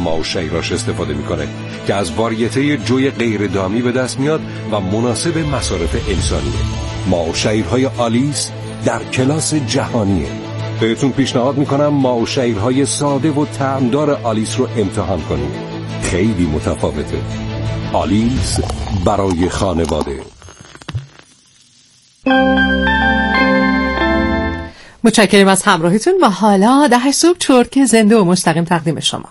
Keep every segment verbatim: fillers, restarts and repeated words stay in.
ماوشیراش استفاده میکنه که از واریته جوی غیر دامی به دست میاد و مناسب مصارف انسانیه. ماوشیرهای آلیس در کلاس جهانیه. بهتون پیشنهاد میکنم ماوشیرهای ساده و طعمدار آلیس رو امتحان کنید. خیلی متفاوته. آلیس برای خانواده. متشکرم از همراهیتون و حالا ده صبح چرت زنده و مستقیم تقدیم شما.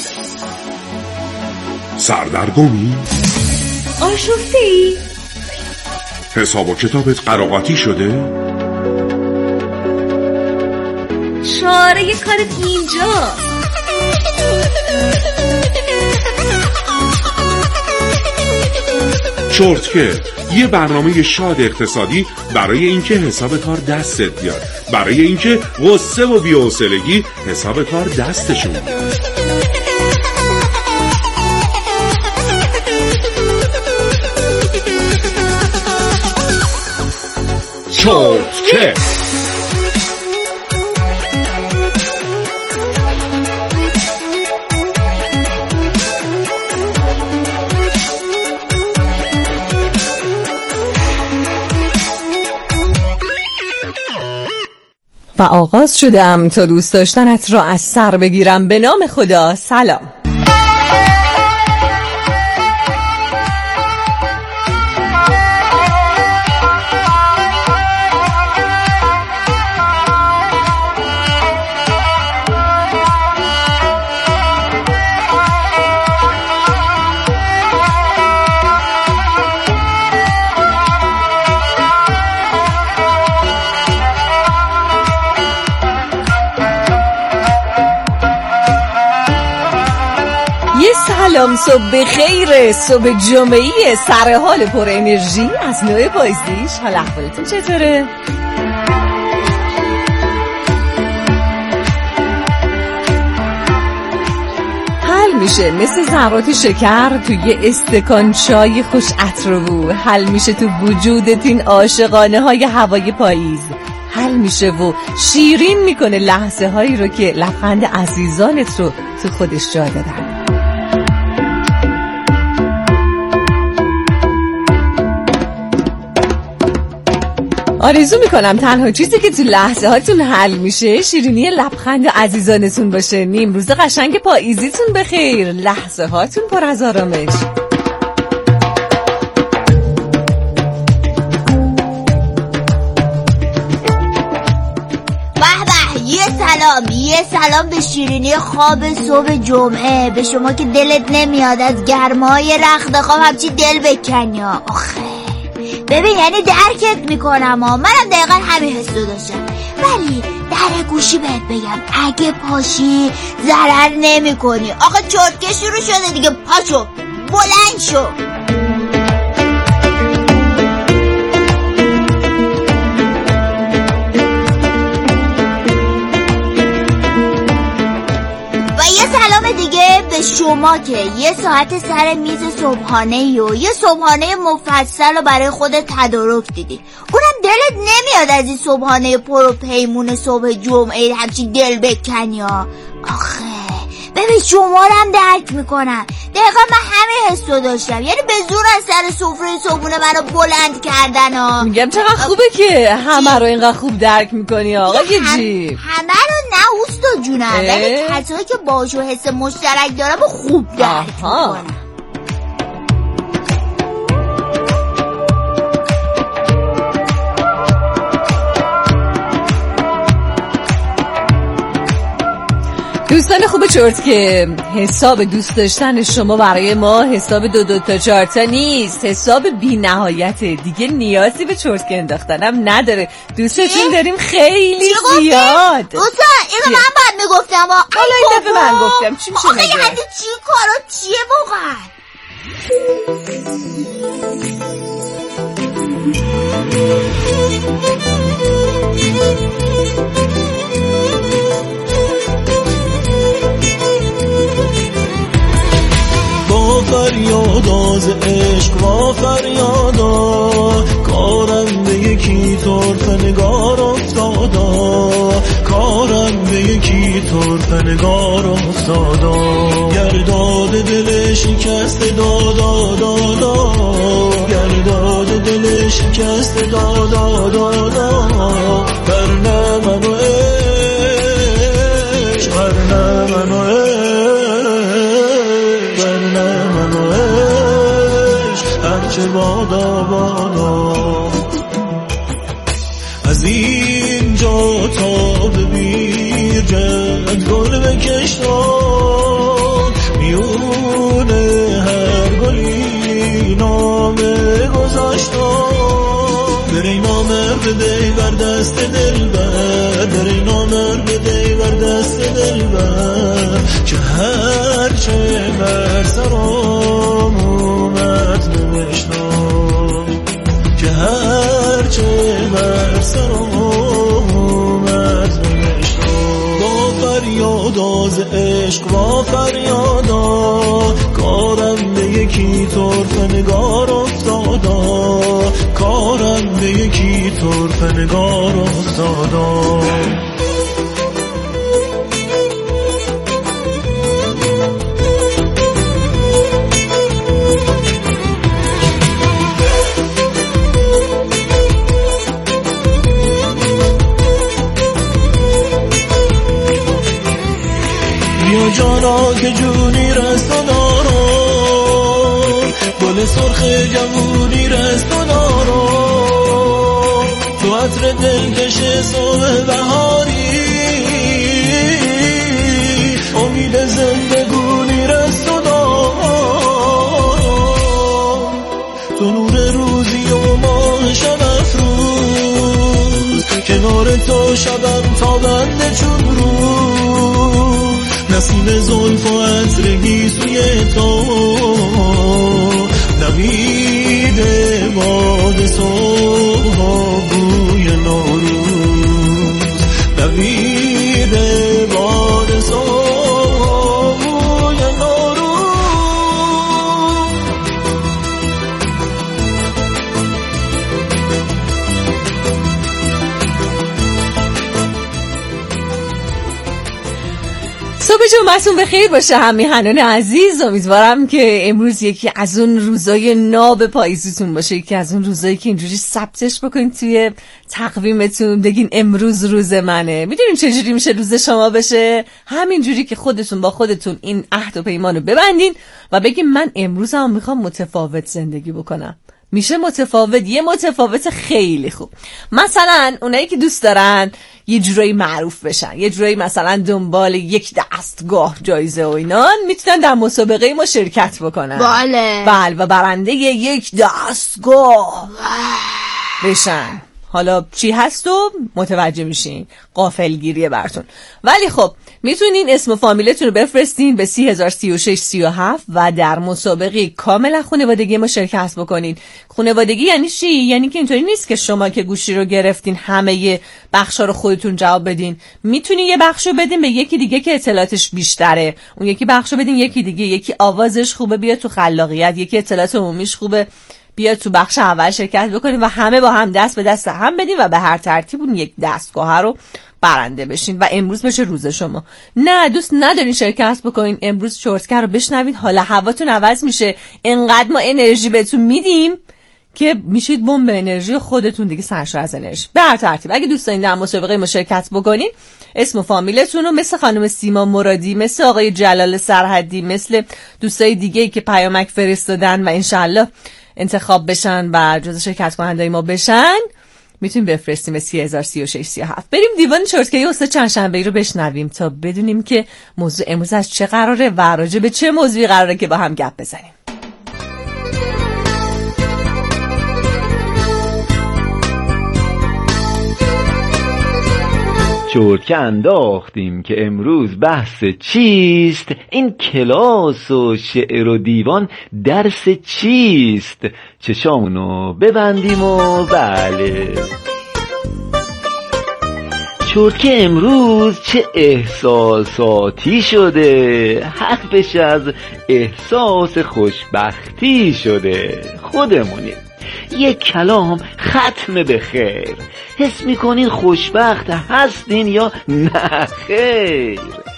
سردرگمی؟ آشفتی؟ حساب و کتابت قراقاتی شده؟ شاره کارت اینجا. چرتکه، یه برنامه شاد اقتصادی برای اینکه حساب کار دستت بیاد، برای اینکه غصه و بی‌حوصلگی حساب کار دستشون بیاد. چرتکه و آغاز شدم تا دوست داشتنت را از سر بگیرم. به نام خدا. سلام. سلام، صبح بخیر، صبح جمعه‌ای سر حال پر انرژی از نوع بایزیش. حالا احوالتون چطوره؟ حل میشه مثل ذرات شکر توی استکان چای خوش عطر و بو. حل میشه تو وجودت این عاشقانه های هوای پاییز. حل میشه و شیرین میکنه لحظه هایی رو که لبخند عزیزانت رو تو خودش جا دادن. آرزو میکنم تنها چیزی که تو لحظه هاتون حل میشه شیرینی لبخند عزیزانتون باشه. نیم روز قشنگ پاییزیتون بخیر، لحظه هاتون پر از آرامش. یه سلام یه سلام به شیرینی خواب صبح جمعه، به شما که دلت نمیاد از گرمای رخت خواب همچی دل بکنی. آخه ببین یعنی درکت میکنم ها، منم دقیقا همین حسو داشتم، ولی در گوشی بهت بگم اگه پاشی ضرر نمی کنی. آخه چرتکه شروع شده دیگه، پاشو بلند شو. به شما که یه ساعت سر میز صبحانه و یه صبحانه مفصل رو برای خودت تدارک دیدی، اونم دلت نمیاد از این صبحانه پر و پیمون صبح جمعه همچی دل بکنی ها. آخه ببین شما رو هم درک میکنم، دقیقا من همه حسو داشتم، یعنی به زور از سر سفره صبحونه منو بلند کردن ها. میگم چقدر خوبه که همه رو اینقدر خوب درک میکنی آقا جیب. همه رو نه اوستا جونم، ولی کسایی که باشو حس مشترک دارم و خوب درک میکنم. دوستان خوب چرت که حساب دوست داشتن شما برای ما حساب دو دو تا چهار تا نیست، حساب بی نهایت دیگه، نیازی به چرت که انداختنم نداره. دوستتون داریم خیلی زیاد. دوستا اینو من باید میگفتم حالا این دفعه من گفتم چی میشه؟ آخه یعنی چی کارا چیه واقعا؟ فریادا ز عشق و فریادا، کارم به یکی طرف نگار افتادا، کارم به یکی طرف نگار افتادا. گردان شکست دادا دادا گرداد دل شکست دادا دادا برنه منو عشق برنه منو عشق برنه منو عشق هرچه بادا بادا از اینجا تا به بیرجت گل بکشتان میونه هر گلی نامه گذاشتان بری نامر بده بر دست دل بر بری نامر بده بر دست دل بر که هرچه بر سرام اومد نوشتان که هرچه بر سرام اومد نوشتان با فریاد از عشق با فریادا کارم به یکی طرف نگار افتادا کارم به یکی طرف نگار افتادا بیا جانا که جونی رست و دارم گل سرخ جوونی رست و دارم تو عطر دلکش صبح بهاری امید زندگونی رست و دارم تو نور روزی و ماه شب افروز کنار تو شبم تابنده چون روز نسیم زلف و عطر گیسوی تو نوید باد صبح و بوی نوروز نوید باد صبح و بوی نوروز صبح جمعتون بخیر باشه همیهنان عزیز. امیدوارم که امروز یکی از اون روزای ناب پاییزتون باشه، یکی از اون روزایی که اینجوری ثبتش بکنید توی تقویمتون بگین امروز روز منه. میدونین چجوری میشه روز شما بشه؟ همینجوری که خودتون با خودتون این عهد و پیمانو ببندین و بگین من امروزم میخوام متفاوت زندگی بکنم. میشه متفاوت، یه متفاوت خیلی خوب. مثلا اونایی که دوست دارن یه جورایی معروف بشن، یه جورایی مثلا دنبال یک دستگاه جایزه و اینان، میتونن در مسابقه ما شرکت بکنن. بله بله و برنده یک دستگاه بشن. حالا چی هست و متوجه میشین، غافلگیریه براتون. ولی خب میتونین اسم و فامیلتون رو بفرستین به سی هزار سی و شش سی و هفت و در مسابقه کاملا خانوادگی ما شرکت بکنین. خانوادگی یعنی چی؟ یعنی که اینطوری نیست که شما که گوشی رو گرفتین همه بخشا رو خودتون جواب بدین. میتونین یه بخشو بدین به یکی دیگه که اطلاعاتش بیشتره، اون یکی بخشو بدین یکی دیگه، یکی آوازش خوبه بیاد تو خلاقیت، یکی اطلاعات عمومیش خوبه بیاد تو بخش اول شرکت بکنین و همه با هم دست به دست هم بدین و به هر ترتیب اون یک دستگاه رو برنده بشین و امروز بشه روز شما. نه دوست ندارین شرکت بکنین، امروز چرتکه رو بشنوید، حالا هواتون عوض میشه، انقدر ما انرژی بهتون میدیم که میشید بمب انرژی خودتون دیگه سرشار از انرژی. به هر ترتیب اگه دوست دارین در مسابقه ما شرکت بکنین، اسم و فامیلتون رو مثل خانم سیما مرادی، مثل آقای جلال سرحدی، مثل دوستای دیگه‌ای که پیامک فرستادن و انشالله انتخاب بشن و جزو شرکت کننده‌ی ما بشن، میتونیم بفرستیم به سی هزار سی و شش سی و هفت. بریم دیوان چرتکه‌ای استاد چندشنبه‌ای رو بشنویم تا بدونیم که موضوع امروز از چه قراره و راجع به چه موضوعی قراره که با هم گپ بزنیم. چرتکه انداختیم که امروز بحث چیست، این کلاس و شعر و دیوان درس چیست. چشامونو ببندیم و بله. چرتکه امروز چه احساساتی شده، حرفش از احساس خوشبختی شده. خودمونیم یک کلام ختم به خیر. حس میکنین خوشبخت هستین یا نه خیر؟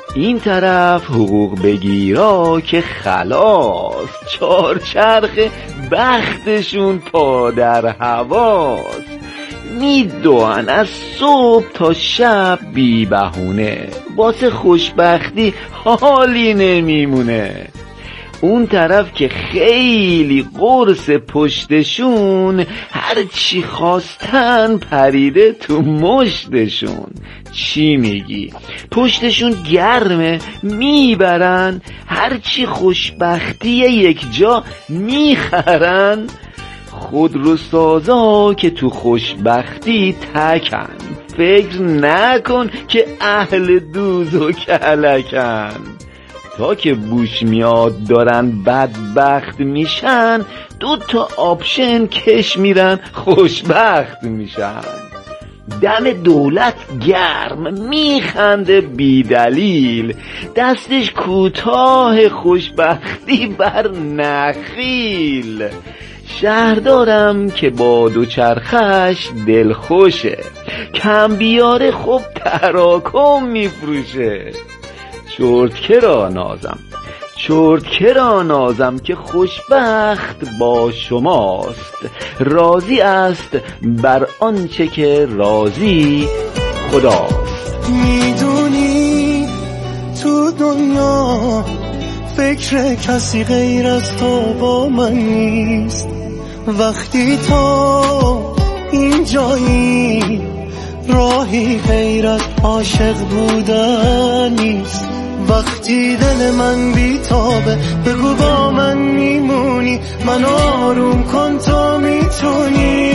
این طرف حقوق بگیرا که خلاص، چارچرخ بختشون پا در هواست. میدوان از صبح تا شب بی بهونه، واسه خوشبختی حالی نمیمونه. اون طرف که خیلی قرص پشتشون، هرچی خواستن پریده تو مشتشون. چی میگی؟ پشتشون گرمه میبرن، هرچی خوشبختی یک جا میخرن. خودروسازا که تو خوشبختی تکن، فکر نکن که اهل دوز و کلکن. تا که بوش میاد دارن بدبخت میشن، دو تا آپشن کش میرن خوشبخت میشن. دم دولت گرم میخنده بی دلیل، دستش کوتاه خوشبختی بر نخیل. شهردارم که با دوچرخش دل خوشه، کم بیاره خب تراکم میفروشه. چرتکه را نازم چرتکه را نازم که خوشبخت با شماست، راضی است بر آنچه که راضی خداست. میدونی تو دنیا فکر کسی غیر از تو با من نیست. وقتی تو اینجایی راهی غیر از عاشق بودن نیست. وقتی دل من بیتابه بگو با من میمونی، من آروم کن تو میتونی.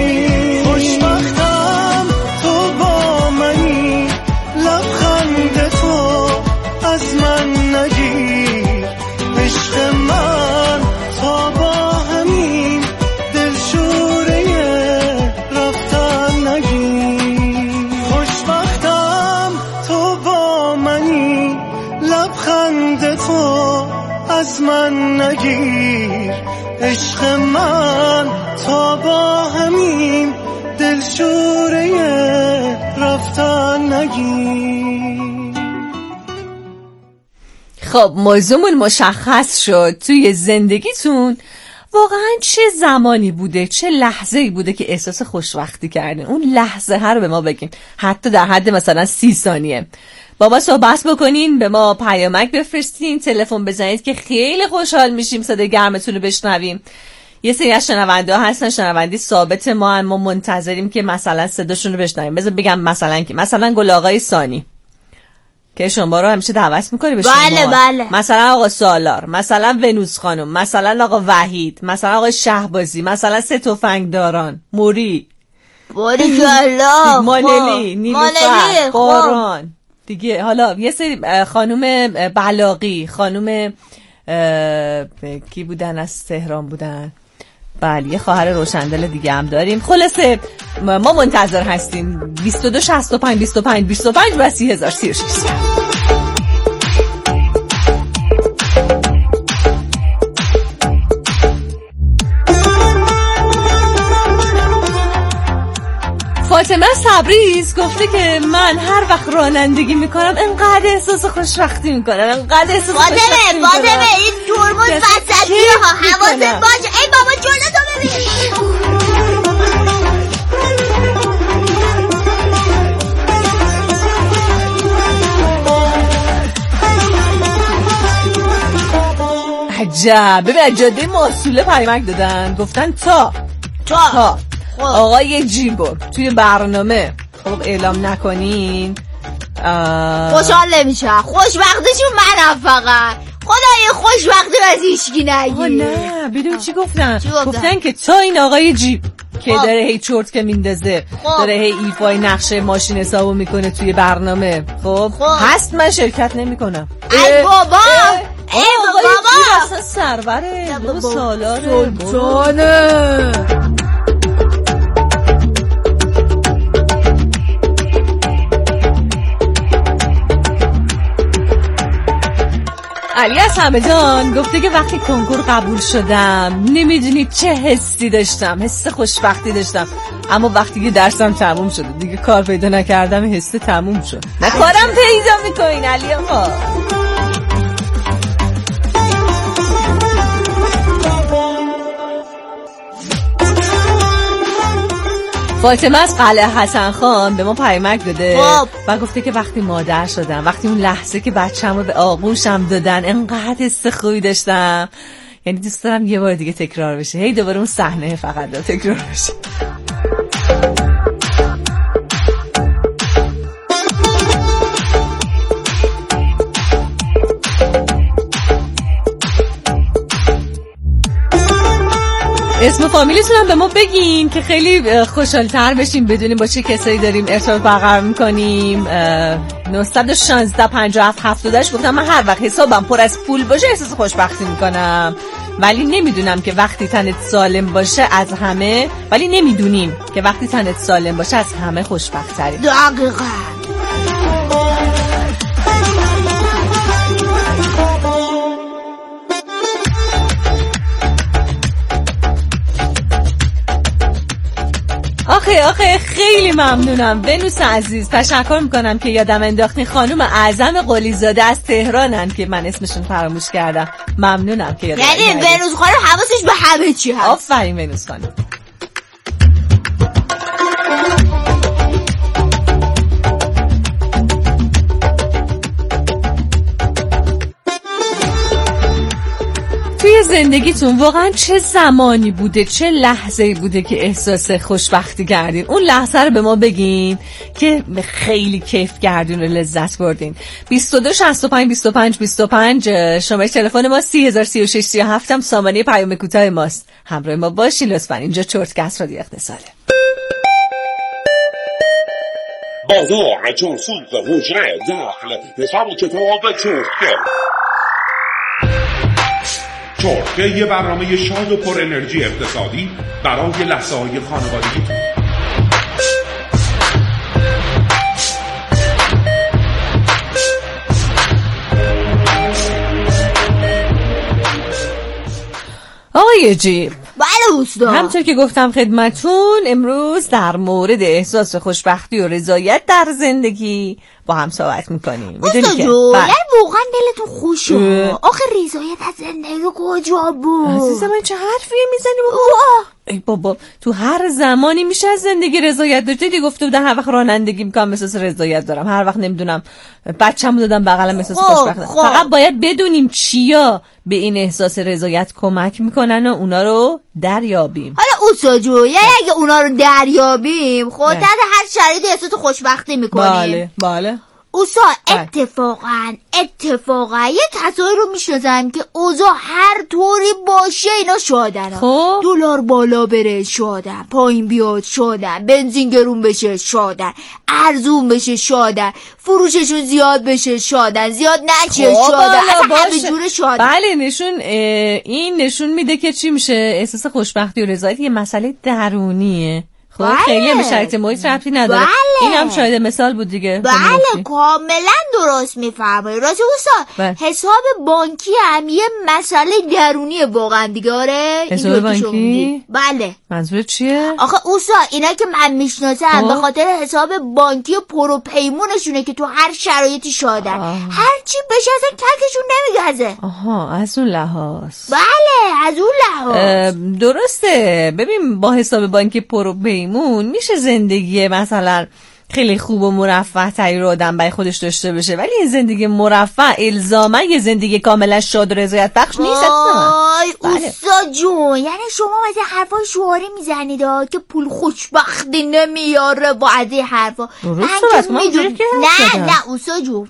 خوشبختم تو با منی، لبخند تو از من نگیر. عشق من تا با همین دلشوره رفتن نگیر. خوشبختم تو با منی، لبخند تو از من نگیر. عشق من تا با همین دلشوره رفتن نگیر. خب موضوعمون مشخص شد. توی زندگیتون واقعا چه زمانی بوده، چه لحظه‌ای بوده که احساس خوشبختی کردین؟ اون لحظه ها رو به ما بگین، حتی در حد مثلا سی ثانیه. با ما صحبت بکنین، به ما پیامک بفرستین، تلفن بزنید که خیلی خوشحال میشیم صدای گرمتون رو بشنویم. یه سری از شنونده ها هستن، شنوندی ثابت ما هم، ما منتظریم که مثلا صداشون رو بشنویم. بذار بگم مثلا که مثلا گل آقای ثانی که شما رو همیشه دعوت میکنه به شما. بله بله. مثلا آقا سالار، مثلا ونوس خانم، مثلا آقا وحید، مثلا آقا شهبازی، مثلا سه تفنگداران، موری، باری جلا، مانلی، نیلوفر، باران دیگه. حالا یه سری خانوم بلاغی، خانوم کی بودن از تهران بودن، بله یه خواهر روشندل دیگه هم داریم. خلاصه ما منتظر هستیم. بیست و دو شصت و پنج بیست و پنج بیست و پنج و سی هزار سی و شش. فاطمه صبریز گفته که من هر وقت رانندگی میکنم انقدر احساس خوشبختی میکنم، انقدر احساس خوشبختی میکنم. فاطمه این ترمز وسطی ها، حواست باشه. ای بابا جلو تو ببین. عجب. ببین جاده موصوله پیامک دادن، گفتن تا تا, تا. آقای جیبو توی برنامه خب اعلام نکنین خوشحال نمیشه. خوشبختشون منم فقط. خدای خوشبختی از هیچکی نگیر. نه بدون چی گفتن؟ چی گفتن؟ گفتن که تا این آقای جیب که داره هی چرت که میندازه، داره هی ایفای نقشه ماشین حسابو میکنه توی برنامه، خب هست من شرکت نمیکنم. ای بابا ای بابا اصلا سروره دو سالاره سلطانه. علی از همدان گفته که وقتی کنکور قبول شدم نمیدونی چه حسی داشتم، حس خوشبختی داشتم، اما وقتی که درسم تموم شد دیگه کار پیدا نکردم حس تموم شد. نه کارم پیدا میکنین علی آقا. فاطمه از قلعه حسن خان به ما پیامک داده و گفته که وقتی مادر شدم، وقتی اون لحظه که بچه‌مو به آغوشم دادن انقدر حس خوبی داشتم، یعنی دوست دارم یه بار دیگه تکرار بشه، هی دوباره اون صحنه فقط داره تکرار بشه. اسم فامیلیتون هم به ما بگین که خیلی خوشحال‌تر بشیم بدونیم با چه کسایی داریم ارتباط برقرار می‌کنیم. نه یک شش پنج هفت هفت هشت گفتم من هر وقت حسابم پر از پول باشه احساس خوشبختی می‌کنم، ولی نمیدونم که وقتی تنت سالم باشه از همه، ولی نمیدونیم که وقتی تنت سالم باشه از همه خوشبخت‌تری. دقیقاً. آخه آخه خیلی ممنونم ونوس عزیز، تشکر میکنم که یادم انداختین. خانوم اعظم قلیزاده از تهرانن که من اسمشون فراموش کردم. ممنونم که یادم انداختین. یعنی ونوس خانم حواسش به همه چی هست. آفرین ونوس خانم. توی زندگیتون واقعا چه زمانی بوده، چه لحظه‌ای بوده که احساس خوشبختی کردین؟ اون لحظه رو به ما بگین که خیلی کیف کردین و لذت بردین. بیست و دو شصت و پنج بیست و پنج بیست و پنج شماره تلفن ما سی هزار سی و شش سی و هفت هم سامانه پیام کوتاه ماست. همراه ما باشین لطفاً. اینجا چرتکست رادیو اقتصاده. بازار چون سوق حجره داخل حساب و کتاب چرتکه. چرتکه یه برنامه شاد و پر انرژی اقتصادی برای لحظه های خانوادگیتون. آقای جیب، بله استاد. همطور که گفتم خدمتون، امروز در مورد احساس خوشبختی و رضایت در زندگی با هم صحبت میکنیم. استاد جو، یعنی واقعا دلتون خوشه؟ آخه رضایت از زندگی کجا بود؟ عزیزم من چه حرفی میزنی بابا؟ ای بابا تو هر زمانی میشه از زندگی رضایت داشت. دیدی گفته بودن هر وقت رانندگی میکنم احساس رضایت دارم، هر وقت نمیدونم بچه‌مو دادم بغلم احساس خوشبختم. فقط باید بدونیم چیا به این احساس رضایت کمک میکنن و اونا رو دریابیم. حالا استاد جو، یعنی اگه اونا رو دریابیم خب تحت هر شرایطی احساس خوشبختی میکنیم. بله بله استاد. اتفاقا اتفاقا یه کسایی رو میشناسم که اوضاع هر طوری باشه اینا شادن. خب دلار بالا بره شادن، پایین بیاد شادن، بنزین گرون بشه شادن، ارزون بشه شادن، فروششون زیاد بشه شادن، زیاد نشه شادن، همه جور شادن. بله نشون این نشون میده که چی میشه احساس خوشبختی و رضایت یه مسئله درونیه. خب بله. خیلی به شرایط محیط ربطی نداره. بله. این هم شاید مثال بود دیگه. بله کاملا درست میفرمایی. راستی استاد بله. حساب بانکی هم یه مسئله درونیه واقعا دیگه. آره حساب بانکی؟ بله. منظورت چیه؟ آخه استاد اینا که من میشناسم به خاطر حساب بانکی و پرو پیمونشونه که تو هر شرایطی شادن. هر چی بشه اصلا ککشون نمیگذه. آها از اون لحاظ. بله از اون لحاظ. درسته. ببین با حساب بانکی پرو پیمون میشه زندگی مثلا خیلی خوب و مرفه تری رو آدم برای خودش داشته باشه، ولی این زندگی مرفه الزاما یه زندگی کاملا شاد و رضایت بخش نیست. آی استاد جون، یعنی شما از این حرفای شعاری میزنید که پول خوشبختی نمیاره با از این حرفا. من که میدونم. نه نه استاد جون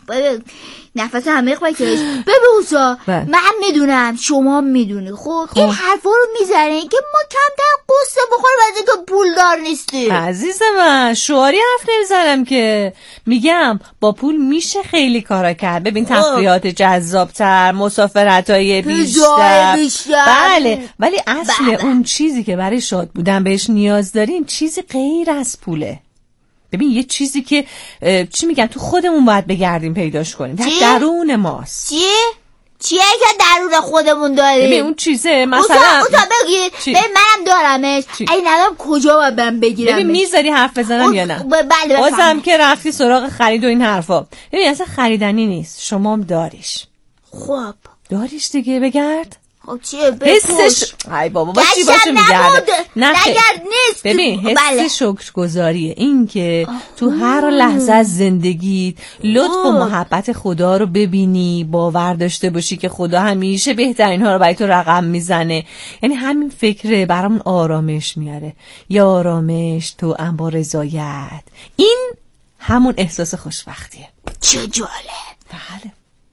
نفس عمیق بکش. ببین اوسا من میدونم شما میدونی خب این حرفا رو میزنین که ما کمتر قصه بخوریم از اینکه پول دار نیستی. عزیز من شعاری حرف نمیزنم که، میگم با پول میشه خیلی کارا کرد. ببین تفریحات جذابتر، مسافرتای بیشتر. بیشتر بله، ولی اصل بله. اون چیزی که برای شاد بودن بهش نیاز دارین چیزی غیر از پوله. ببین یه چیزی که چی میگن تو خودمون باید بگردیم پیداش کنیم، در درون ماست. چی؟ چیه که درون خودمون داریم؟ ببین اون چیزه مثلا اون تا بگیر ببین منم دارمش این ندارم کجا باید برم بگیرم؟ ببین میذاری حرف بزنم یا نه؟ بله بازم که رفتی سراغ خرید و این حرفا. ببین اصلا خریدنی نیست، شما هم داریش. خب داریش دیگه بگرد. خب چیه حسش ای بابا با چی باشه میگرده؟ نگرد نیست. ببین حس بله. شکرگزاریه این که تو هر لحظه از زندگیت لطف و محبت خدا رو ببینی، باور داشته باشی که خدا همیشه بهترین ها رو برای تو رقم میزنه. یعنی همین فکره برامون آرامش میاره. یا آرامش تو ام با رضایت. این همون احساس خوشبختیه. چه جالب. بله.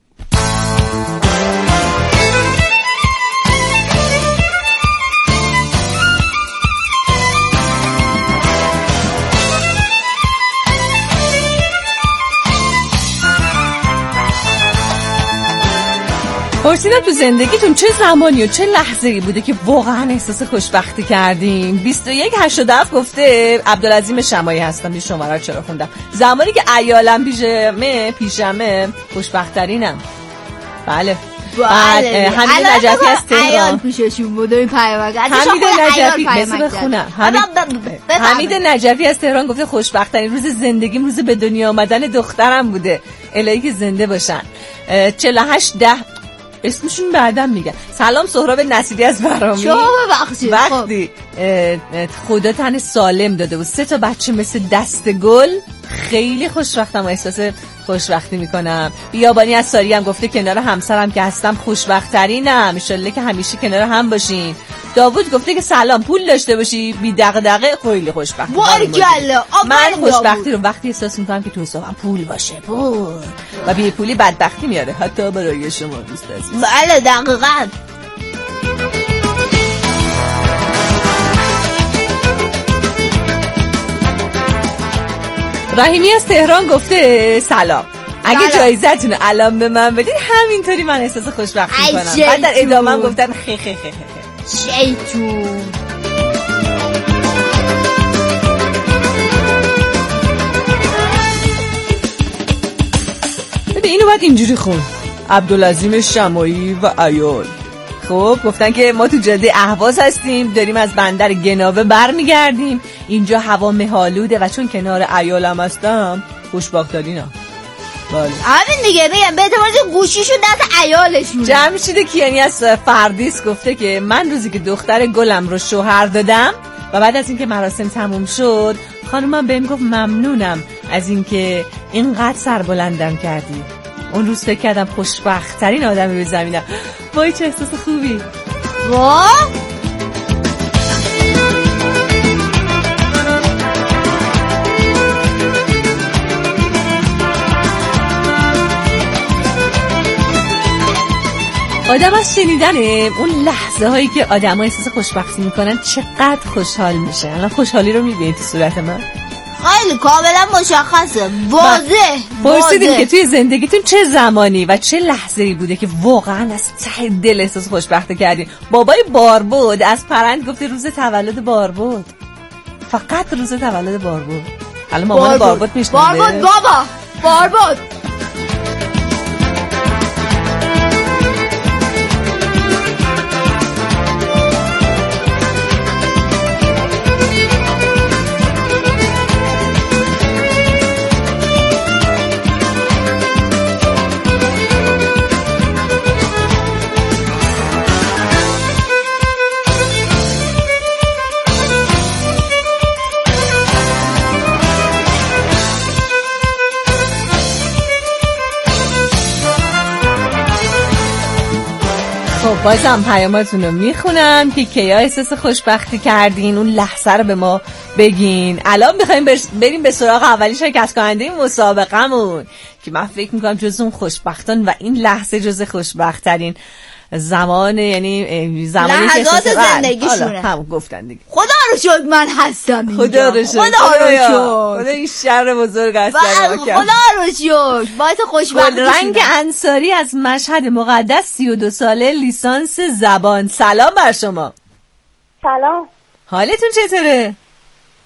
پرسیدم تو زندگیتون چه زمانی و چه لحظه‌ای بوده که واقعا احساس خوشبختی کردین؟ بیست و یک هشتاد و هفت گفته عبدالعظیم شمایی هستم. این شماره رو چرا خوندم؟ زمانی که عیالم پیشمه پیشمه خوشبخت‌ترینم. بله بله حمید نجفی از تهران عیال پیششون بوده این پیامک. حمید نجفی بذار بخونم. حمید نجفی از تهران گفته خوشبخت‌ترین روز زندگیم روز به دنیا آمدن دخترم بوده. الهی که زنده باشن. چهل و هشت ده اسمشون بعدم میگن. سلام سهراب نصیری از برامی. شما ببخشید وقتی خدا تن سالم داده و سه تا بچه مثل دست گل خیلی خوشبختم و احساس خوشبختی میکنم. بیابانی از ساری هم گفته کنار همسرم که هستم خوشبخت‌ترینم، ان شاءالله که همیشه کنار هم باشین. داوود گفته که سلام پول داشته باشی بی دغدغه خیلی خوشبختم. بارکلا. من خوشبختی رو وقتی احساس میکنم که تو حسابم پول باشه، پول و بی پولی بدبختی میاره، حتی برای شما دوست عزیز. بله دقیقاً. رحیمی از تهران گفته سلام، اگه جایزتون الان به من بدین همینطوری من احساس خوشبختی میکنم. بعد در ادامه هم گفتن خی خی خی خی شیطون. ببین اینو باید اینجوری خون. عبدالعظیم شمایی و عیال خب گفتن که ما تو جاده اهواز هستیم، داریم از بندر گناوه برمیگردیم، اینجا هوا مه‌آلوده و چون کنار عیالم هستم خوشبخت‌ترینم. بله همین دیگه میگم به اعتبار گوشیشو دست عیالشون. جمشید کیانی از فردیس گفته که من روزی که دختر گلم رو شوهر دادم و بعد از اینکه مراسم تموم شد خانومم بهم گفت ممنونم از اینکه اینقدر سربلندم کردی. اون روز فکر کردم خوشبخت‌ترین آدمی روی زمینم. وای چه احساس خوبی. وا آدم از شنیدن اون لحظه هایی که آدم ها احساس خوشبختی میکنن چقدر خوشحال میشه. الان خوشحالی رو میبینید تو صورت من؟ خیلی کاملا مشخصه، واضح. پرسیدیم که توی زندگیتون چه زمانی و چه لحظه‌ای بوده که واقعا از ته دل احساس خوشبختی کردین؟ بابای باربود از پرند گفته روز تولد باربود. فقط روز تولد باربود. الان مامان باربود میشنوه. باربود بابا باربود. خب بازم پیاماتون رو میخونم که کیا احساس خوشبختی کردین، اون لحظه رو به ما بگین. الان میخوایم بریم به سراغ اولی شرکت کننده مسابقمون که من فکر میکنم جز اون خوشبختان و این لحظه جز خوشبخت‌ترین زمان، یعنی زمانی که لحظات زندگیشونه. هم گفتن دیگه. خدا رو شد من هستم اینجا. خدا رو شد. خدا رو شد. خدا این شر بزرگ است. خدا رو شد. باعث خوشبختی شد. رنگ انصاری از مشهد مقدس سی و دو ساله لیسانس زبان. سلام بر شما. سلام. حالتون چطوره؟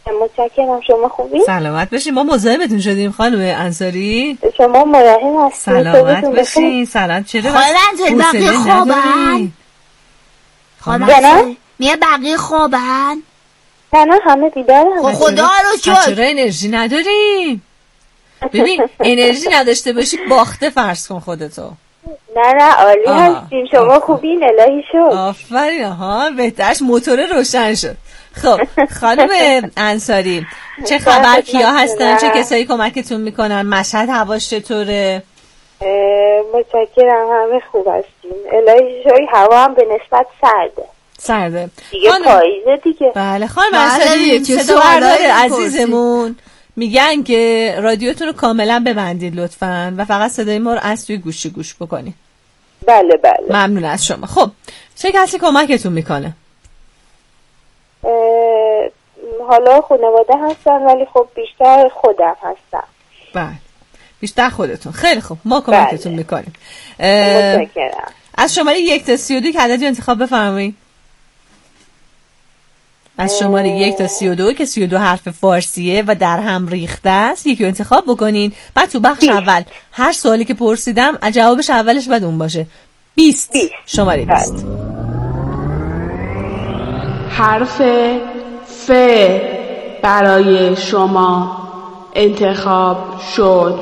متشکرم. شما خوبی؟ سلامت باشین. ما مزاحمتون شدیم خانم انصاری. شما مراهم هستید. سلامت باشین. سلامت. چرا خانم انصاری بقیه خوابن؟ خانم انصاری میگه بقیه خوابن؟ نه نه همه بیدارن. خب خدا رو شکر. چرا انرژی نداری؟ ببین انرژی نداشته باشی باخته فرض کن خودتو. نه نه عالی هستیم. شما خوبین الهی شکر. آفرین. ها بهترش موتور روشن شد. خب خانم انصاری چه خبر؟ کیا هستن؟ چه کسایی کمکتون میکنن؟ مشهد هواش چطوره؟ متشکرم همه خوب هستیم الهی شکر. هوا هم به نسبت سرده. سرده دیگه خانم... پاییزه دیگه. بله خانم انصاری صدا داره عزیزمون. میگن که رادیوتون رو کاملا ببندید لطفاً و فقط صدای ما رو از توی گوشی گوش بکنید. بله بله ممنون از شما. خب چه کسی کمکتون میکنه؟ حالا خانواده هستن ولی خب بیشتر خودم هستم. بله بیشتر خودتون. خیلی خوب ما کمکتون بله. میکنیم. متشکرم. از شماره یک تا سی و دو که عددی انتخاب بفرمایید. از شماره یک تا سی و دو که سی و دو حرف فارسیه و در هم ریخته است یکی انتخاب بکنین. بعد تو بخش اول هر سوالی که پرسیدم جوابش اولش باید اون باشه. بیست. شماره بیست. حرف ف برای شما انتخاب شد.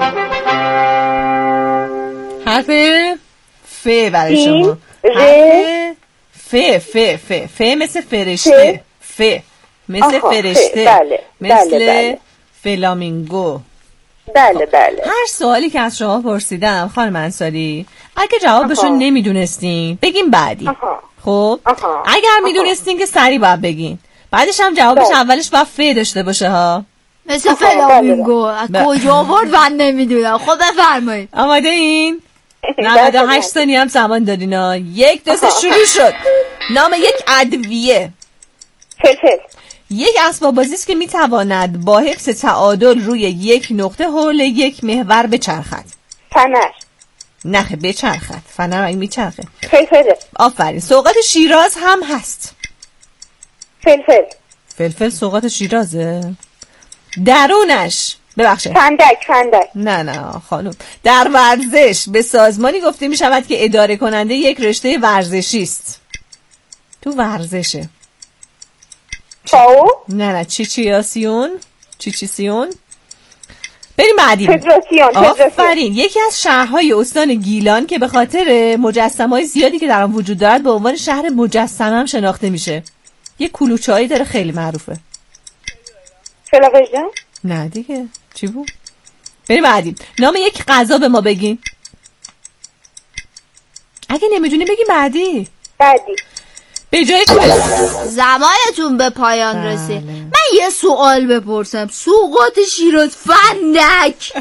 حرف ف برای شما. حرف ف ف ف ف مثل فرشته. ف مثل فرشته. بله. مثل بله بله. فلامینگو. بله بله. هر سوالی که از شما پرسیدم خانم انصاری اگه جوابشو نمیدونستین بگین بعدی. آها. خب آها. اگر میدونستین که سریع باید بگین. بعدش هم جوابش بله. اولش باید ف داشته باشه ها. مثل فلامینگو. از کجا آورد من نمیدونم. خب بفرمایید. آماده این؟ نود و هشت ثانیه هم زمان دادین ها. یک دو سه شروع شد. نام یک ادویه. فلفل. یک اسباب بازی است که میتواند با حفظ تعادل روی یک نقطه حول یک محور بچرخد. فنر. نه بچرخد. فنر این میچرخه. فلفل. آفرین. سوغات شیراز هم هست. فلفل. فلفل سوغات شیرازه؟ درونش ببخشید فندک. فندک. نه نه خانم. در ورزش به سازمانی گفته می شود که اداره کننده یک رشته ورزشی است. تو ورزشه. چاو؟ نه نه چی چیاسیون چی چی سیون. بریم بعدی. فدراسیون. آفرین. یکی از شهرهای استان گیلان که به خاطر مجسمه‌های زیادی که در آن وجود دارد به عنوان شهر مجسمه هم شناخته میشه. یه کلوچه‌ای داره خیلی معروفه. فلاوژن؟ نه دیگه چی بود؟ بریم بعدی. نام یک غذا به ما بگین. اگه نمیدونی بگی بعدی. بعدی. به جای زمانتون به پایان بله. رسید. من یه سوال بپرسم. سوغات شیراز فندک.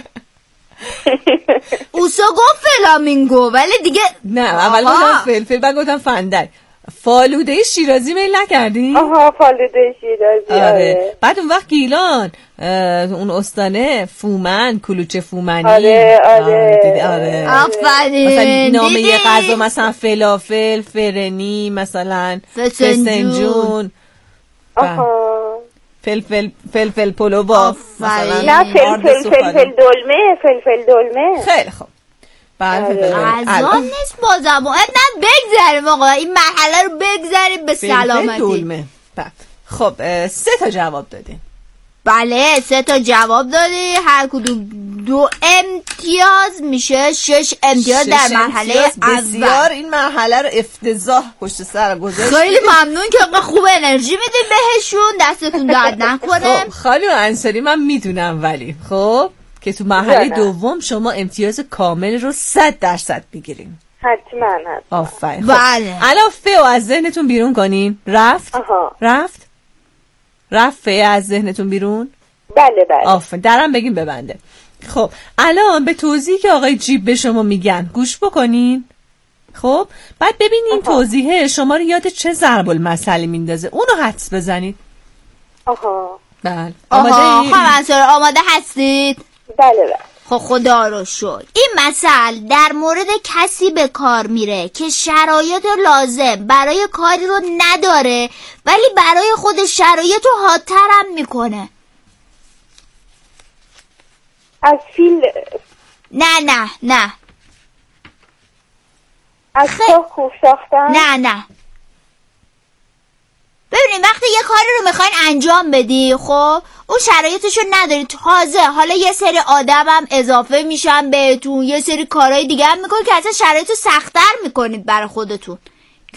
اوسا گفت فلامینگو ولی دیگه نه اول گفتم فلفل بعد گفتم فندک. فالوده شیرازی میل نکردی؟ آها فالوده شیرازی. آره. بعد اون وقت گیلان اون استانه فومن کلوچه فومنی. آره آره آره. آفرین. مثلا نام یه غذا مثلا فلافل، فرنی، مثلا فسنجون. آها. فلفل فلفل پلو مثلا. نه فلفل فلفل دلمه فلفل دلمه. خیلی خوب. غذا نیست بازم. نه بگذاریم آقا این مرحله رو بگذاریم به سلامتی. خب سه تا جواب دادیم. بله سه تا جواب دادی. هر کدوم دو امتیاز میشه شش امتیاز در مرحله اول. بسیار این مرحله رو افتضاح پشت سر گذاشتید. خیلی ممنون که خوب انرژی میدید بهشون. دستتون درد نکنه. خب خالی و انصاری من میدونم ولی خب که تو مرحله دوم شما امتیاز کامل رو صد درصد میگیرین. حتما حتما. آفرین. بله. الان فه از ذهنتون بیرون کنین. رفت؟ آها. رفت؟ رفت فه از ذهنتون بیرون؟ بله بله. آفرین. درم بگیم ببنده. خب الان به توضیحی که آقای جیب به شما میگن گوش بکنین. خب بعد ببینین توضیحه شما رو یاد چه ضرب المثلی میندازه. اونو حدس بزنید. آها. بله. آماده خب آماده هستید؟ بله بله. خب خدا رو شکر. این مثل در مورد کسی به کار میره که شرایط لازم برای کاری رو نداره ولی برای خود شرایط رو حادتر هم میکنه. از فیل. نه نه نه. از کاه کوه ساختن. نه نه. ببینید وقتی یه کاری رو میخواین انجام بدی، خب اون شرایطشو نداری، تازه حالا یه سری آدم هم اضافه میشن بهتون، یه سری کارهای دیگه هم میکنید که اصلا شرایطو سخت‌تر میکنید برای خودتون.